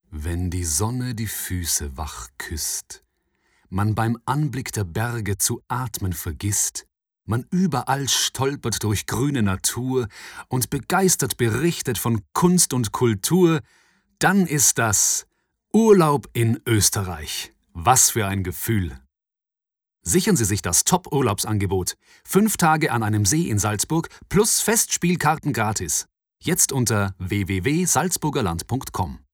Wenn die Sonne die Füße wach küsst, man beim Anblick der Berge zu atmen vergisst, man überall stolpert durch grüne Natur und begeistert berichtet von Kunst und Kultur, dann ist das Urlaub in Österreich. Was für ein Gefühl! Sichern Sie sich das Top-Urlaubsangebot. 5 Tage an einem See in Salzburg plus Festspielkarten gratis. Jetzt unter www.salzburgerland.com.